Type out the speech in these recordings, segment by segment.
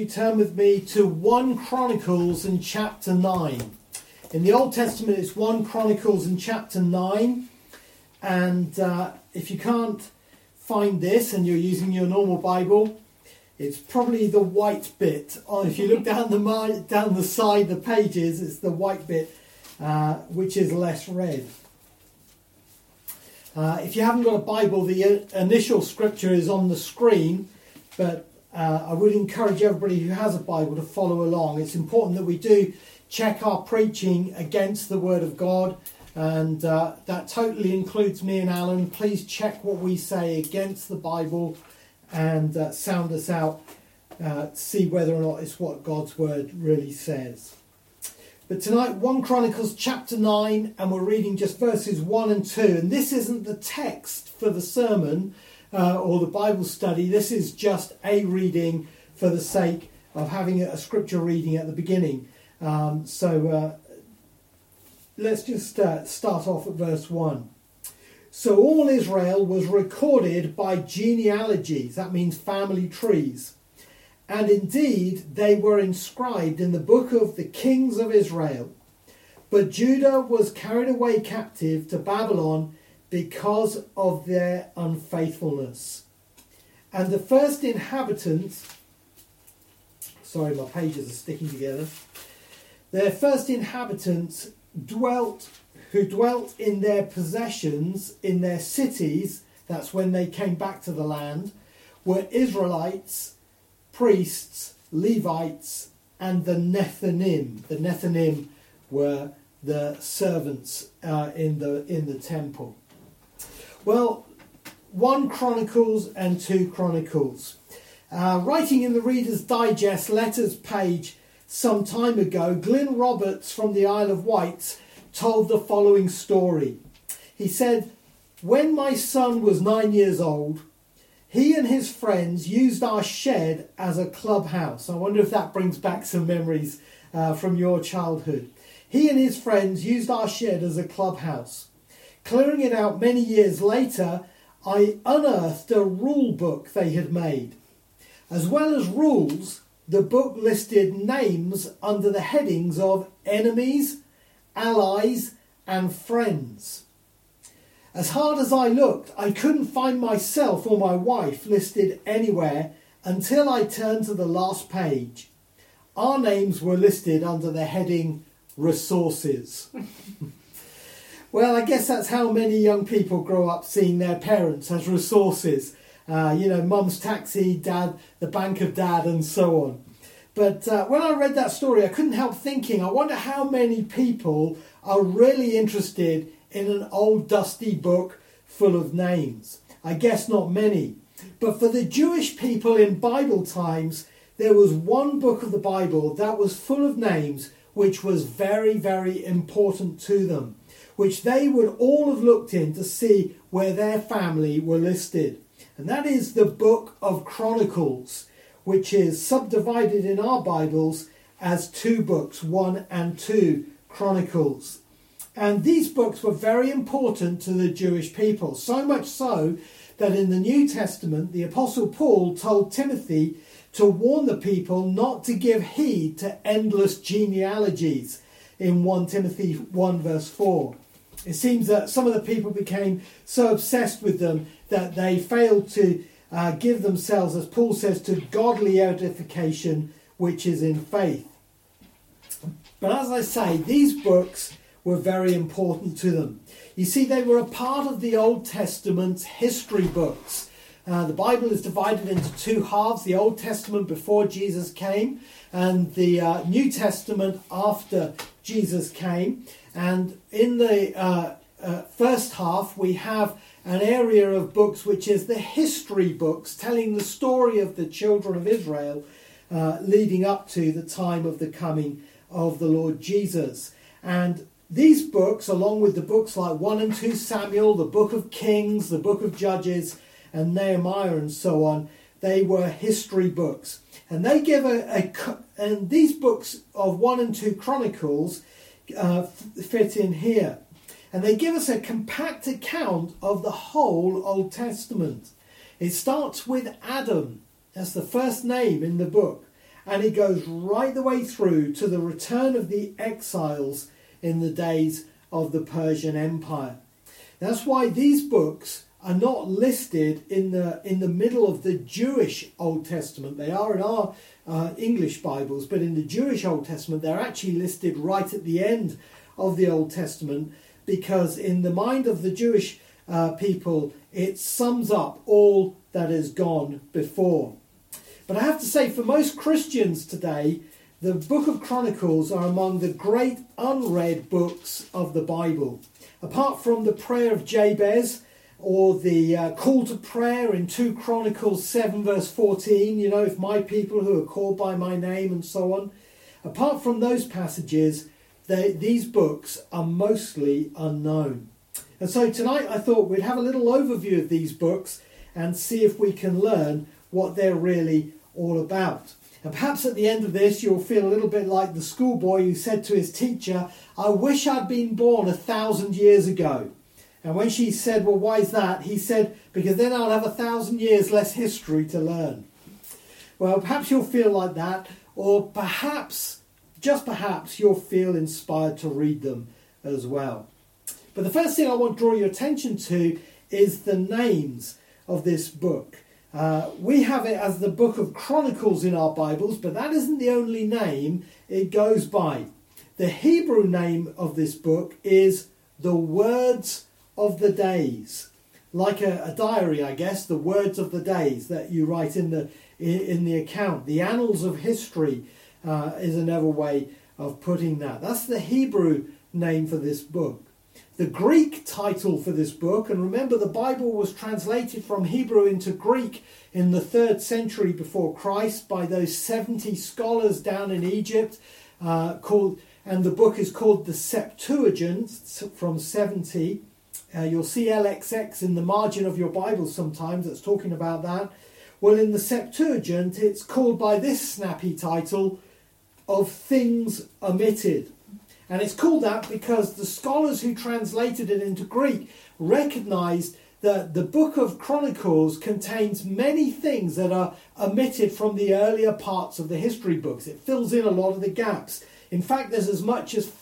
you turn with me to 1 Chronicles and chapter 9. In the Old Testament it's 1 Chronicles and chapter 9. And if you can't find this and you're using your normal Bible, it's probably the white bit. Or if you look down the side of the pages, it's the white bit which is less read. If you haven't got a Bible, the initial scripture is on the screen, but I would encourage everybody who has a Bible to follow along. It's important that we do check our preaching against the Word of God, and that totally includes me and Alan. Please check what we say against the Bible and sound us out to see whether or not it's what God's Word really says. But tonight, 1 Chronicles chapter 9, and we're reading just verses 1 and 2. And this isn't the text for the sermon or the Bible study. This is just a reading for the sake of having a scripture reading at the beginning. So let's just start off at verse 1. So all Israel was recorded by genealogies. That means family trees. And indeed, they were inscribed in the book of the kings of Israel. But Judah was carried away captive to Babylon because of their unfaithfulness. And the first inhabitants, sorry, my pages are sticking together. Their first inhabitants who dwelt in their possessions, in their cities, that's when they came back to the land, were Israelites, priests, Levites, and the Nethinim. The Nethinim were the servants in the temple. Well, 1 Chronicles and 2 Chronicles. Writing in the Reader's Digest letters page some time ago, Glyn Roberts from the Isle of Wight told the following story. He said, "When my son was 9 years old, he and his friends used our shed as a clubhouse." I wonder if that brings back some memories from your childhood. He and his friends used our shed as a clubhouse. Clearing it out many years later, I unearthed a rule book they had made. As well as rules, the book listed names under the headings of enemies, allies, and friends. As hard as I looked, I couldn't find myself or my wife listed anywhere until I turned to the last page. Our names were listed under the heading resources. Well, I guess that's how many young people grow up seeing their parents as resources. Mum's taxi, dad, the bank of dad, and so on. But when I read that story, I couldn't help thinking, I wonder how many people are really interested in an old dusty book full of names. I guess not many. But for the Jewish people in Bible times, there was one book of the Bible that was full of names which was very, very important to them, which they would all have looked in to see where their family were listed. And that is the book of Chronicles, which is subdivided in our Bibles as 2 books, 1 and 2 Chronicles. And these books were very important to the Jewish people, so much so that in the New Testament, the Apostle Paul told Timothy to warn the people not to give heed to endless genealogies in 1 Timothy 1 verse 4. It seems that some of the people became so obsessed with them that they failed to give themselves, as Paul says, to godly edification, which is in faith. But as I say, these books were very important to them. You see, they were a part of the Old Testament's history books. The Bible is divided into 2 halves, the Old Testament before Jesus came and the New Testament after Jesus came. And in the first half, we have an area of books which is the history books, telling the story of the children of Israel leading up to the time of the coming of the Lord Jesus. And these books, along with the books like 1 and 2 Samuel, the book of Kings, the book of Judges, and Nehemiah and so on, they were history books. And they give and these books of 1 and 2 Chronicles fit in here. And they give us a compact account of the whole Old Testament. It starts with Adam as the first name in the book. and it goes right the way through to the return of the exiles in the days of the Persian Empire. That's why these books are not listed in the middle of the Jewish Old Testament. They are in our English Bibles, but in the Jewish Old Testament they're actually listed right at the end of the Old Testament, because in the mind of the Jewish people it sums up all that has gone before. But I have to say, for most Christians today, the Book of Chronicles are among the great unread books of the Bible. Apart from the prayer of Jabez, or the call to prayer in 2 Chronicles 7 verse 14, if my people who are called by my name, and so on. Apart from those passages, these books are mostly unknown. And so tonight I thought we'd have a little overview of these books and see if we can learn what they're really all about. And perhaps at the end of this you'll feel a little bit like the schoolboy who said to his teacher, "I wish I'd been born 1,000 years ago." And when she said, "Well, why is that?" he said, "Because then I'll have 1,000 years less history to learn." Well, perhaps you'll feel like that, or perhaps, just perhaps, you'll feel inspired to read them as well. But the first thing I want to draw your attention to is the names of this book. We have it as the Book of Chronicles in our Bibles, but that isn't the only name it goes by. The Hebrew name of this book is the Words of the Days. Like a diary, I guess, the Words of the Days that you write in the account. The Annals of History is another way of putting that. That's the Hebrew name for this book. The Greek title for this book, and remember the Bible was translated from Hebrew into Greek in the 3rd century before Christ by those 70 scholars down in Egypt, and the book is called the Septuagint from 70. You'll see LXX in the margin of your Bible sometimes that's talking about that. Well, in the Septuagint it's called by this snappy title of Things Omitted. And it's called that because the scholars who translated it into Greek recognized that the Book of Chronicles contains many things that are omitted from the earlier parts of the history books. It fills in a lot of the gaps. In fact, there's as much as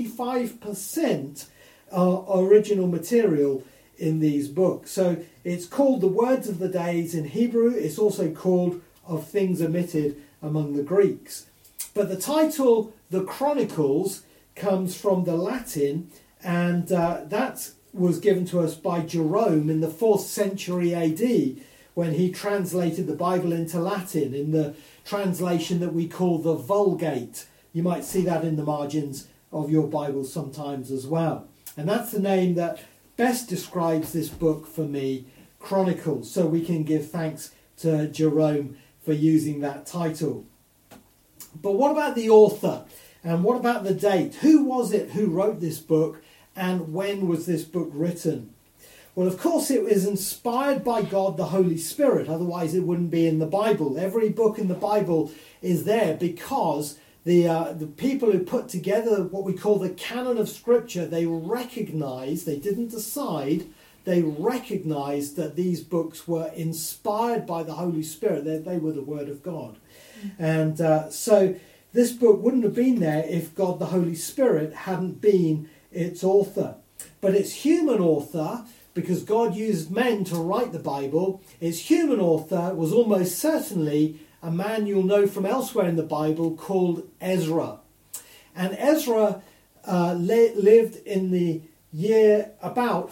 55% original material in these books. So it's called the Words of the Days in Hebrew. It's also called Of Things Omitted among the Greeks. But the title, The Chronicles, comes from the Latin, and that was given to us by Jerome in the 4th century AD when he translated the Bible into Latin in the translation that we call the Vulgate. You might see that in the margins of your Bible sometimes as well. And that's the name that best describes this book for me, Chronicles. So we can give thanks to Jerome for using that title. But what about the author? And what about the date? Who was it who wrote this book, and when was this book written? Well, of course, it was inspired by God, the Holy Spirit. Otherwise, it wouldn't be in the Bible. Every book in the Bible is there because the people who put together what we call the canon of Scripture, they recognized, they didn't decide, they recognized that these books were inspired by the Holy Spirit. They were the Word of God. And so this book wouldn't have been there if God the Holy Spirit hadn't been its author. But its human author, because God used men to write the Bible, its human author was almost certainly a man you'll know from elsewhere in the Bible called Ezra. And Ezra lived in the year about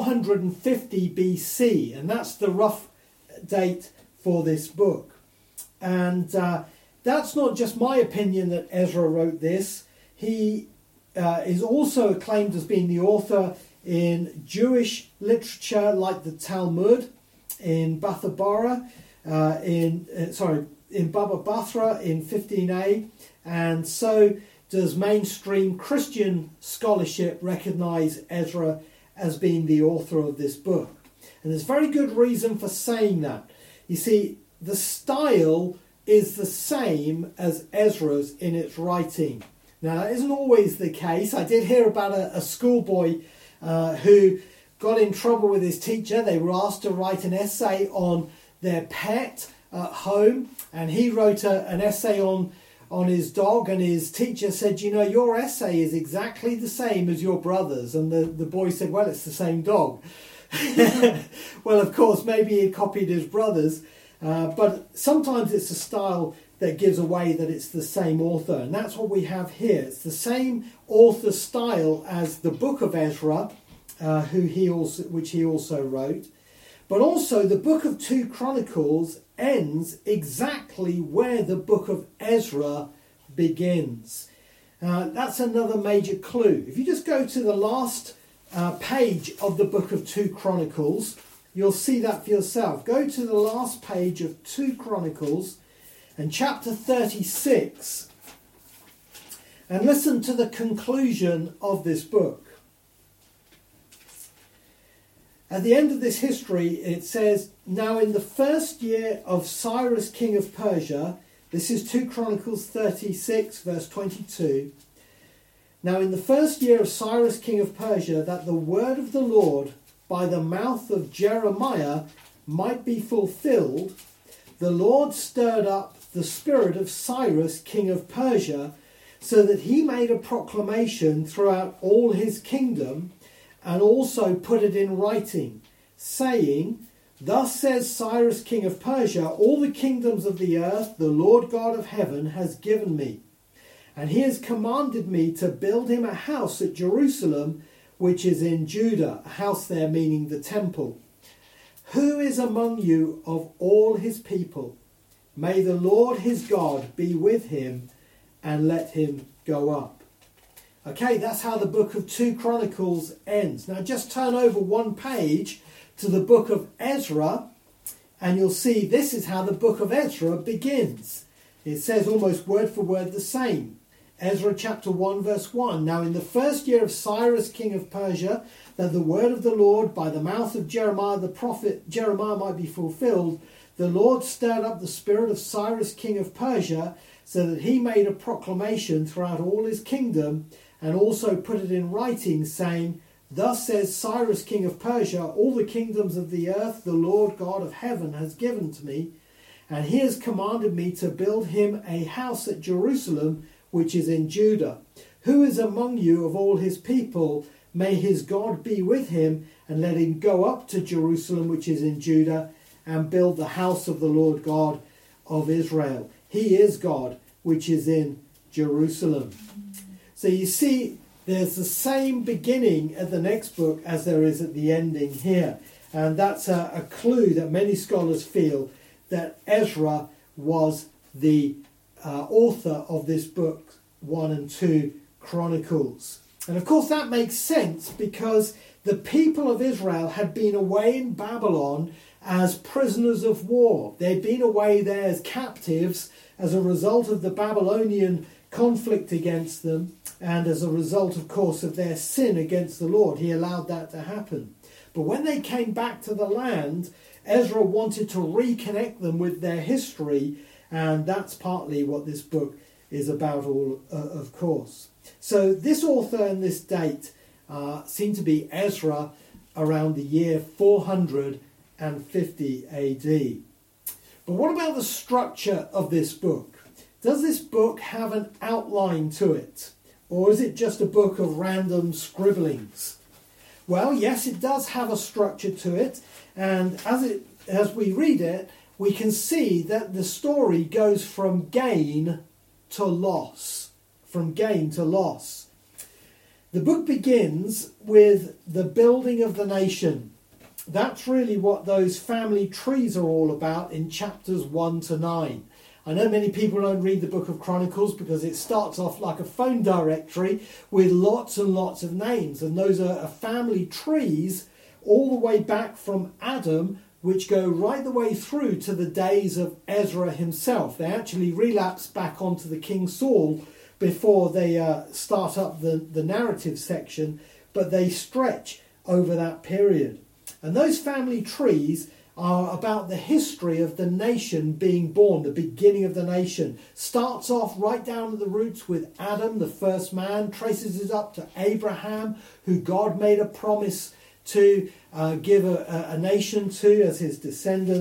450 BC, and that's the rough date for this book. And that's not just my opinion that Ezra wrote this. He is also acclaimed as being the author in Jewish literature like the Talmud, in Baba Batra in 15a, and so does mainstream Christian scholarship recognise Ezra as being the author of this book. And there's very good reason for saying that. You see, the style is the same as Ezra's in its writing. Now, that isn't always the case. I did hear about a schoolboy who got in trouble with his teacher. They were asked to write an essay on their pet, at home, and he wrote an essay on his dog, and his teacher said, you know, your essay is exactly the same as your brother's. And the boy said, well, it's the same dog. Well, of course, maybe he copied his brother's, but sometimes it's a style that gives away that it's the same author, and that's what we have here. It's the same author style as the book of Ezra, which he also wrote, but also the book of 2 Chronicles ends exactly where the book of Ezra begins. That's another major clue. If you just go to the last page of the book of 2 Chronicles, you'll see that for yourself. Go to the last page of 2 Chronicles and chapter 36, and listen to the conclusion of this book. At the end of this history, it says, now in the first year of Cyrus king of Persia, this is 2 Chronicles 36 verse 22, now in the first year of Cyrus king of Persia, that the word of the Lord by the mouth of Jeremiah might be fulfilled, the Lord stirred up the spirit of Cyrus king of Persia, so that he made a proclamation throughout all his kingdom, and also put it in writing, saying, thus says Cyrus king of Persia, all the kingdoms of the earth the Lord God of heaven has given me, and he has commanded me to build him a house at Jerusalem, which is in Judah, a house there meaning the temple. Who is among you of all his people? May the Lord his God be with him, and let him go up. Okay, that's how the book of 2 Chronicles ends. Now just turn over one page to the book of Ezra, and you'll see this is how the book of Ezra begins. It says almost word for word the same. Ezra chapter 1 verse 1. Now in the first year of Cyrus king of Persia, that the word of the Lord by the mouth of Jeremiah the prophet Jeremiah might be fulfilled, the Lord stirred up the spirit of Cyrus king of Persia, so that he made a proclamation throughout all his kingdom, and also put it in writing, saying, thus says Cyrus king of Persia, all the kingdoms of the earth the Lord God of heaven has given to me, and he has commanded me to build him a house at Jerusalem, which is in Judah. Who is among you of all his people? May his God be with him, and let him go up to Jerusalem, which is in Judah, and build the house of the Lord God of Israel. He is God, which is in Jerusalem. So you see, there's the same beginning at the next book as there is at the ending here. And that's a clue that many scholars feel that Ezra was the author of this book, 1 and 2 Chronicles. And of course that makes sense, because the people of Israel had been away in Babylon as prisoners of war. They'd been away there as captives as a result of the Babylonian conflict against them, and as a result, of course, of their sin against the Lord. He allowed that to happen. But when they came back to the land, Ezra wanted to reconnect them with their history, and that's partly what this book is about, of course. So this author and this date seem to be Ezra around the year 450 AD. But what about the structure of this book? Does this book have an outline to it? Or is it just a book of random scribblings? Well, yes, it does have a structure to it. And as we read it, we can see that the story goes from gain to loss. From gain to loss. The book begins with the building of the nation. That's really what those family trees are all about in chapters 1 to 9. I know many people don't read the book of Chronicles because it starts off like a phone directory with lots and lots of names. And those are family trees all the way back from Adam, which go right the way through to the days of Ezra himself. They actually relapse back onto the King Saul before they start up the narrative section, but they stretch over that period. And those family trees are about the history of the nation being born, the beginning of the nation. Starts off right down to the roots with Adam, the first man, traces it up to Abraham, who God made a promise to give a nation to as his descendants,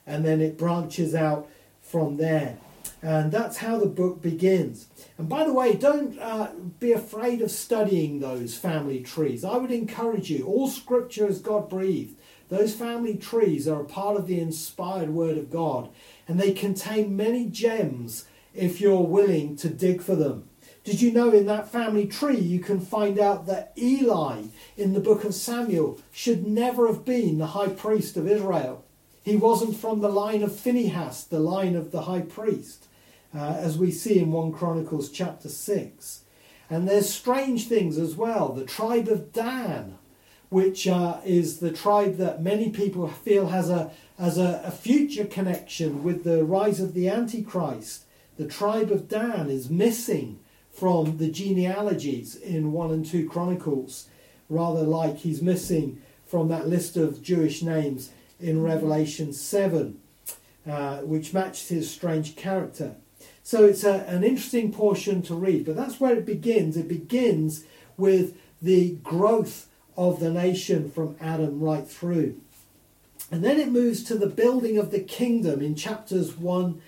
and then it branches out from there. And that's how the book begins. And by the way, don't be afraid of studying those family trees. I would encourage you. All scripture is God-breathed. Those family trees are a part of the inspired word of God. And they contain many gems if you're willing to dig for them. Did you know in that family tree you can find out that Eli in the book of Samuel should never have been the high priest of Israel? He wasn't from the line of Phinehas, the line of the high priest, as we see in 1 Chronicles chapter 6. And there's strange things as well. The tribe of Dan, which is the tribe that many people feel has a future connection with the rise of the Antichrist. The tribe of Dan is missing from the genealogies in 1 and 2 Chronicles, rather like he's missing from that list of Jewish names in Revelation 7, which matches his strange character. So it's an interesting portion to read, but that's where it begins. It begins with the growth of the nation from Adam right through. And then it moves to the building of the kingdom in chapters 10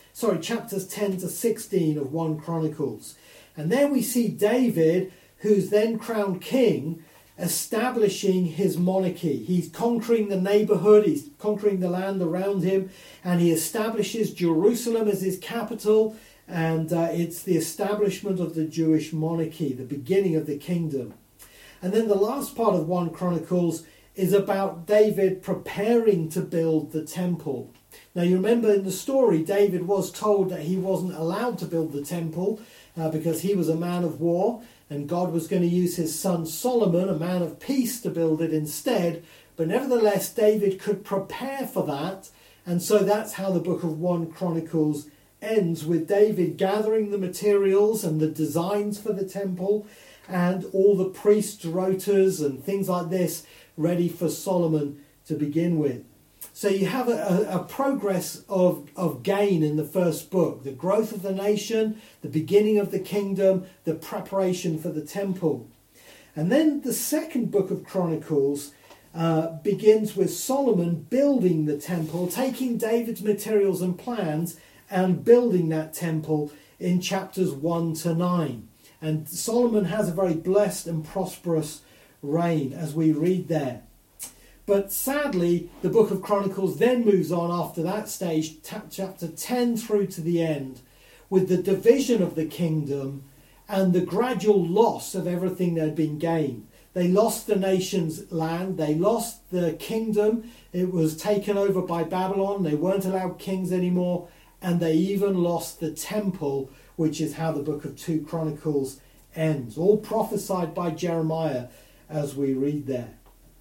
to 16 of 1 Chronicles. And then we see David, who's then crowned king, establishing his monarchy. He's conquering the neighborhood, he's conquering the land around him, and he establishes Jerusalem as his capital, and it's the establishment of the Jewish monarchy, the beginning of the kingdom. And then the last part of 1 Chronicles is about David preparing to build the temple. Now you remember in the story, David was told that he wasn't allowed to build the temple because he was a man of war, and God was going to use his son Solomon, a man of peace, to build it instead. But nevertheless, David could prepare for that, and so that's how the book of 1 Chronicles ends, with David gathering the materials and the designs for the temple and all the priests' rotas and things like this ready for Solomon to begin with. So you have a progress of gain in the first book, the growth of the nation, the beginning of the kingdom, the preparation for the temple. And then the second book of Chronicles begins with Solomon building the temple, taking David's materials and plans and building that temple in chapters 1 to 9. And Solomon has a very blessed and prosperous reign as we read there. But sadly, the book of Chronicles then moves on after that stage, chapter 10 through to the end, with the division of the kingdom and the gradual loss of everything that had been gained. They lost the nation's land, they lost the kingdom, it was taken over by Babylon, they weren't allowed kings anymore, and they even lost the temple, which is how the book of 2 Chronicles ends. All prophesied by Jeremiah as we read there.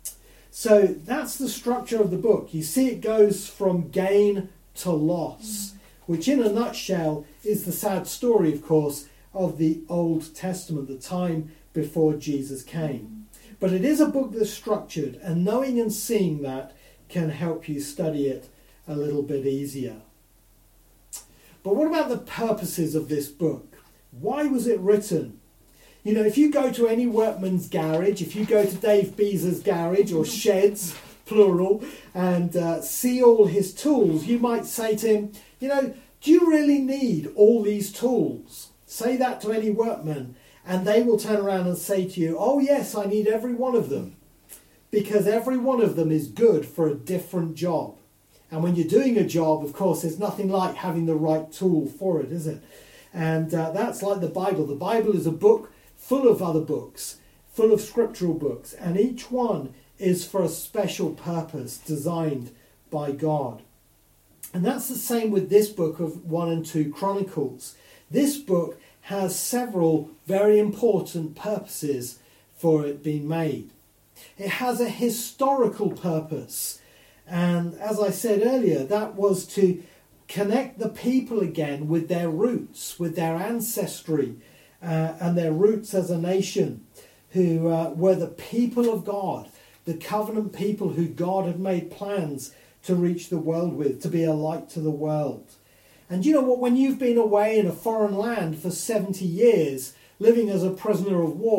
So that's the structure of the book. You see it goes from gain to loss, which in a nutshell is the sad story, of course, of the Old Testament, the time before Jesus came. But it is a book that's structured, and knowing and seeing that can help you study it a little bit easier. But what about the purposes of this book? Why was it written? You know, if you go to any workman's garage, if you go to Dave Beezer's garage, or sheds, plural, and see all his tools, you might say to him, you know, do you really need all these tools? Say that to any workman, and they will turn around and say to you, oh yes, I need every one of them, because every one of them is good for a different job. And when you're doing a job, of course, there's nothing like having the right tool for it, is it? And that's like the Bible. The Bible is a book full of other books, full of scriptural books, and each one is for a special purpose designed by God. And that's the same with this book of 1 and 2 Chronicles. This book has several very important purposes for it being made. It has a historical purpose, and as I said earlier, that was to connect the people again with their roots, with their ancestry, and their roots as a nation, who were the people of God, the covenant people who God had made plans to reach the world with, to be a light to the world. And you know what, when you've been away in a foreign land for 70 years, living as a prisoner of war,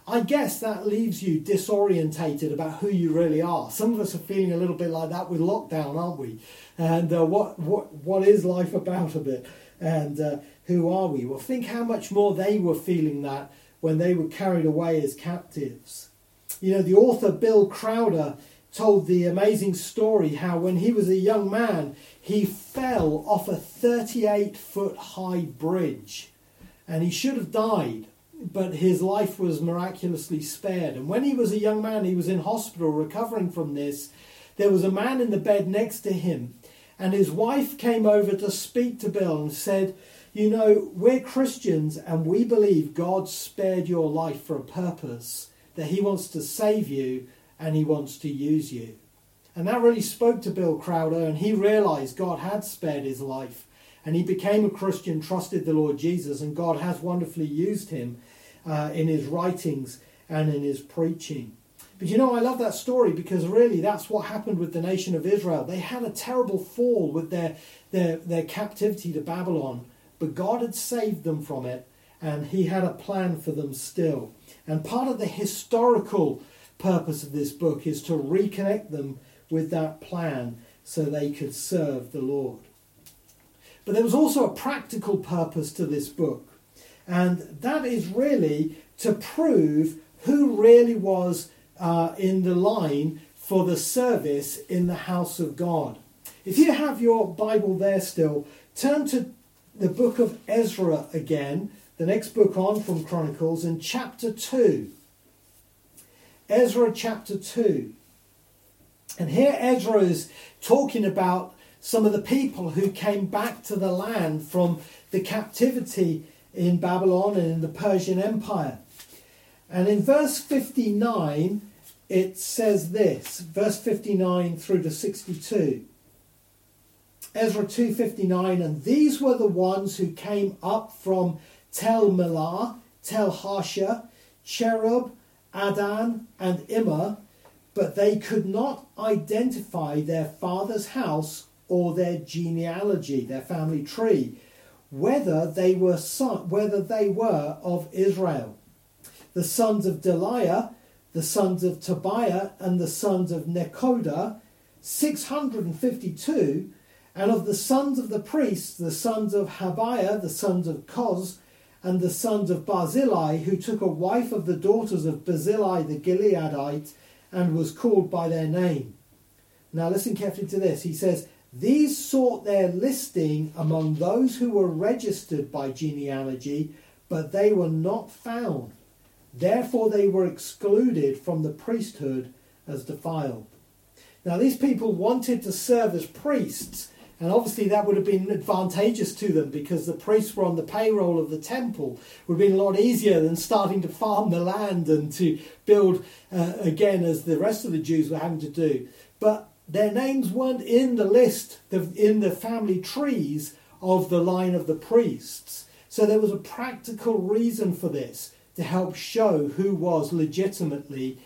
I guess that leaves you disorientated about who you really are. Some of us are feeling a little bit like that with lockdown, aren't we? And what is life about a bit? And who are we? Well, think how much more they were feeling that when they were carried away as captives. You know, the author Bill Crowder told the amazing story how when he was a young man, he fell off a 38-foot high bridge. And he should have died, but his life was miraculously spared. And when he was a young man, he was in hospital recovering from this. There was a man in the bed next to him, and his wife came over to speak to Bill and said, you know, we're Christians and we believe God spared your life for a purpose, that he wants to save you and he wants to use you. And that really spoke to Bill Crowder, and he realized God had spared his life. And he became a Christian, trusted the Lord Jesus, and God has wonderfully used him in his writings and in his preaching. But you know, I love that story because really that's what happened with the nation of Israel. They had a terrible fall with their captivity to Babylon, but God had saved them from it, and he had a plan for them still. And part of the historical purpose of this book is to reconnect them with that plan so they could serve the Lord. But there was also a practical purpose to this book, and that is really to prove who really was in the line for the service in the house of God. If you have your Bible there still, turn to the book of Ezra again, the next book on from Chronicles, in chapter 2. Ezra chapter 2. And here Ezra is talking about some of the people who came back to the land from the captivity in Babylon and in the Persian Empire. And in verse 59, it says this, verse 59 through to 62. Ezra 2:59, and these were the ones who came up from Tel Melah, Tel Harsha, Cherub, Adan, and Immer, but they could not identify their father's house or their genealogy, their family tree, whether they were of Israel. The sons of Deliah, the sons of Tobiah, and the sons of Nekoda, 652, and of the sons of the priests, the sons of Habiah, the sons of Koz, and the sons of Barzillai, who took a wife of the daughters of Barzillai the Gileadite, and was called by their name. Now listen carefully to this. He says, these sought their listing among those who were registered by genealogy, but they were not found. Therefore they were excluded from the priesthood as defiled. Now these people wanted to serve as priests, and obviously that would have been advantageous to them because the priests were on the payroll of the temple. It would have been a lot easier than starting to farm the land and to build again as the rest of the Jews were having to do. But their names weren't in the list, in the family trees of the line of the priests. So there was a practical reason for this, to help show who was legitimately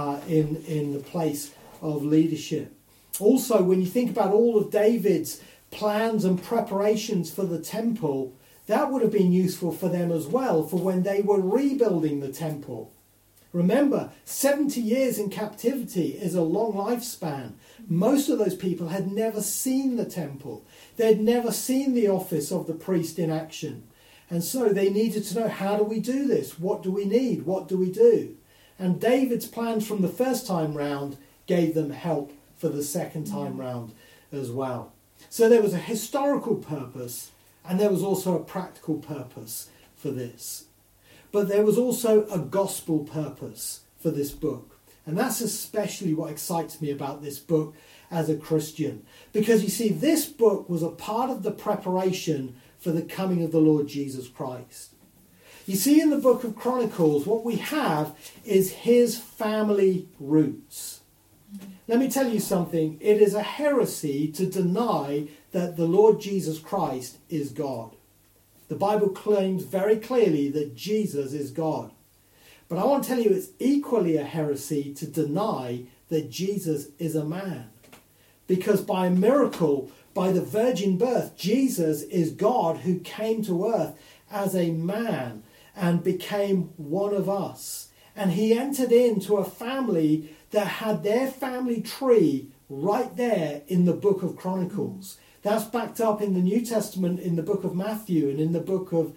in the place of leadership. Also, when you think about all of David's plans and preparations for the temple, that would have been useful for them as well for when they were rebuilding the temple. Remember, 70 years in captivity is a long lifespan. Most of those people had never seen the temple. They'd never seen the office of the priest in action. And so they needed to know, how do we do this? What do we need? What do we do? And David's plans from the first time round gave them help for the second time round as well. So there was a historical purpose, and there was also a practical purpose for this. But there was also a gospel purpose for this book. And that's especially what excites me about this book as a Christian. Because you see, this book was a part of the preparation for the coming of the Lord Jesus Christ. You see, in the book of Chronicles, what we have is his family roots. Let me tell you something. It is a heresy to deny that the Lord Jesus Christ is God. The Bible claims very clearly that Jesus is God. But I want to tell you it's equally a heresy to deny that Jesus is a man. Because by a miracle, by the virgin birth, Jesus is God who came to earth as a man and became one of us. And he entered into a family that had their family tree right there in the book of Chronicles. That's backed up in the New Testament in the book of Matthew and in the book of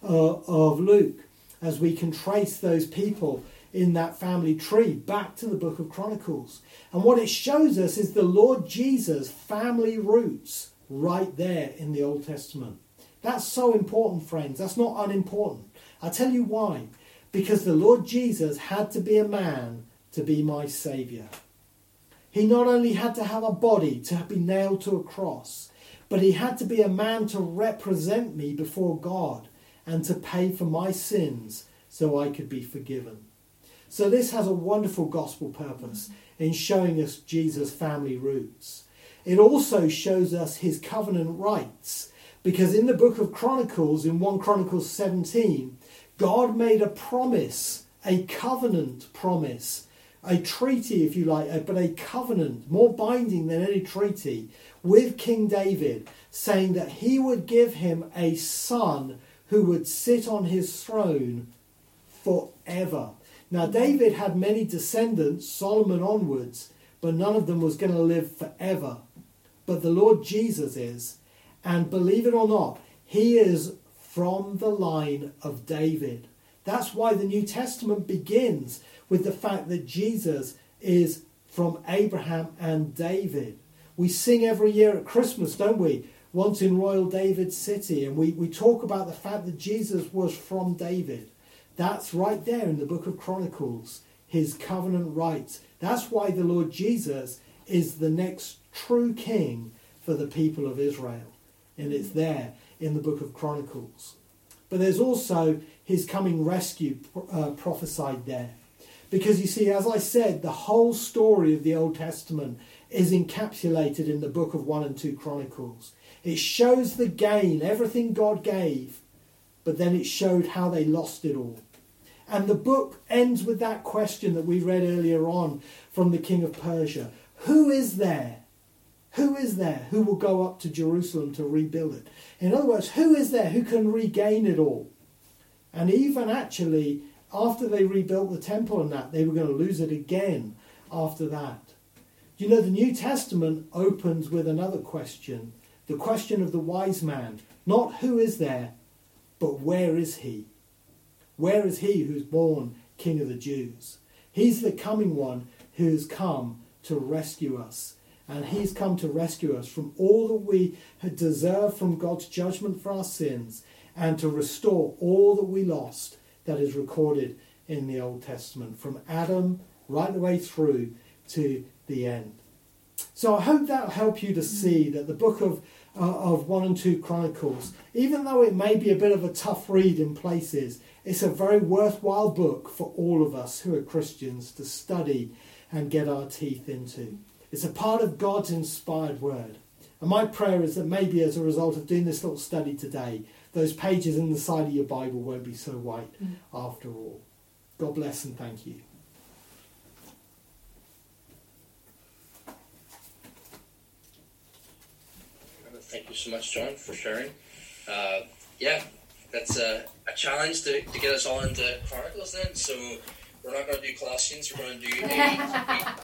Luke, as we can trace those people in that family tree back to the book of Chronicles. And what it shows us is the Lord Jesus' family roots right there in the Old Testament. That's so important, friends. That's not unimportant. I'll tell you why. Because the Lord Jesus had to be a man to be my saviour. He not only had to have a body to be nailed to a cross, but he had to be a man to represent me before God and to pay for my sins so I could be forgiven. So this has a wonderful gospel purpose in showing us Jesus' family roots. It also shows us his covenant rights, because in the book of Chronicles, in 1 Chronicles 17, God made a promise, a covenant promise, a treaty, if you like, but a covenant, more binding than any treaty, with King David, saying that he would give him a son who would sit on his throne forever. Now, David had many descendants, Solomon onwards, but none of them was going to live forever. But the Lord Jesus is, and believe it or not, he is from the line of David. That's why the New Testament begins with the fact that Jesus is from Abraham and David. We sing every year at Christmas, don't we? Once in Royal David City, and we talk about the fact that Jesus was from David. That's right there in the book of Chronicles, his covenant rights. That's why the Lord Jesus is the next true king for the people of Israel. And it's there in the book of Chronicles. But there's also his coming rescue prophesied there. Because you see, as I said, the whole story of the Old Testament is encapsulated in the book of 1 and 2 Chronicles. It shows the gain, everything God gave, but then it showed how they lost it all. And the book ends with that question that we read earlier on from the king of Persia. Who is there? Who is there who will go up to Jerusalem to rebuild it? In other words, who is there who can regain it all? And even actually, after they rebuilt the temple and that, they were going to lose it again after that. You know, the New Testament opens with another question. The question of the wise man. Not who is there, but where is he? Where is he who's born King of the Jews? He's the coming one who's come to rescue us. And he's come to rescue us from all that we had deserved from God's judgment for our sins, and to restore all that we lost that is recorded in the Old Testament, from Adam right the way through to the end. So I hope that'll help you to see that the book of 1 and 2 Chronicles, even though it may be a bit of a tough read in places, it's a very worthwhile book for all of us who are Christians to study and get our teeth into. It's a part of God's inspired word. And my prayer is that maybe as a result of doing this little study today, those pages in the side of your Bible won't be so white after all. God bless and thank you. Thank you so much, John, for sharing. That's a challenge to get us all into Chronicles then. So we're not going to do Colossians, we're going to do